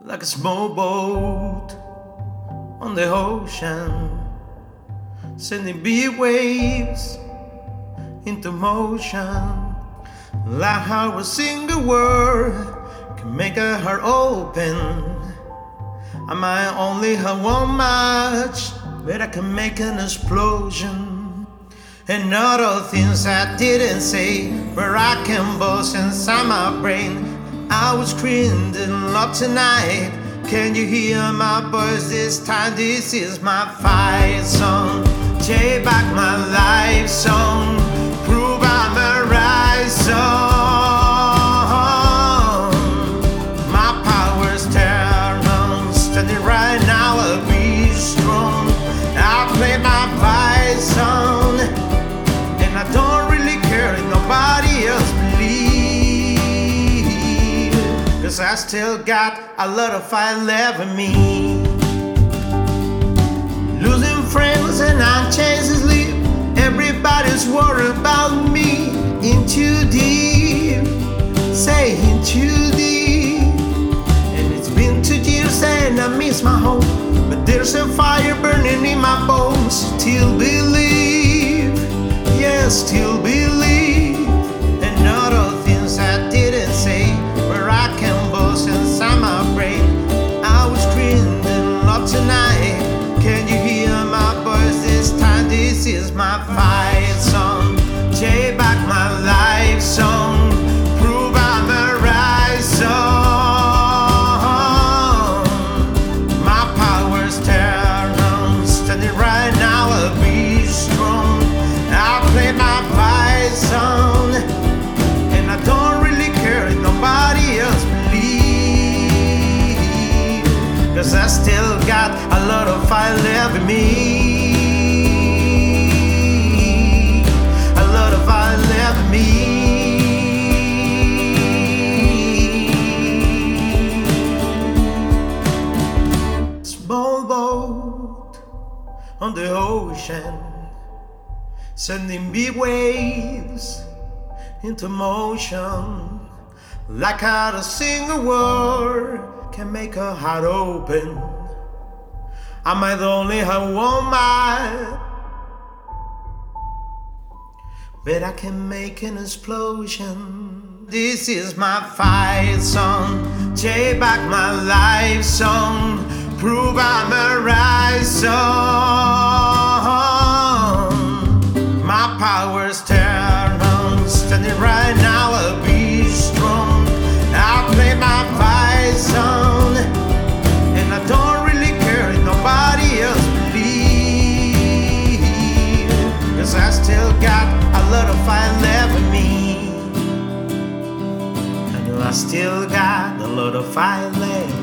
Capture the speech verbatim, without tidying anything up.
like a small boat on the ocean, sending big waves into motion. Like how a single word can make a heart open. I might only have one match, but I can make an explosion. And other things I didn't say, where I can boast inside my brain. I was screaming love tonight. Can you hear my voice this time? This is my fight song. Take back my life song. Prove I'm a right song. My power's turned on. Standing right now, I'll be strong. I play my fight song, and I don't really care if nobody else believes. Cause I still got a lot of fight left in me. Losing friends and I'm chasing sleep. Everybody's worried about me. In too deep, say in too deep. And it's been two years and I miss my home, but there's a fire burning in my bones. Still believe, yes, still believe. And other things I didn't say, where I can boast inside my brain. I was screaming love tonight. Can you hear my voice this time? This is my fight song. Take back my life song. Prove I'm a right song. My power's turned on. Standing right now, I'll be strong. I play my fight song, and I don't really care if nobody else believes. Cause I still got a lot of fight left in me. A lot of fight left in me. Small boat on the ocean, sending big waves into motion. Like how a single word can make a heart open. I might only have one mind, but I can make an explosion. This is my fight song. Take back my life song. Prove I'm a right song. My power's turned on. Standing right now, I'll be strong. I'll play my fight song, and I don't really care if nobody else believes. Cause I still got a lot of fight left in me. I know I still got a lot of fight left.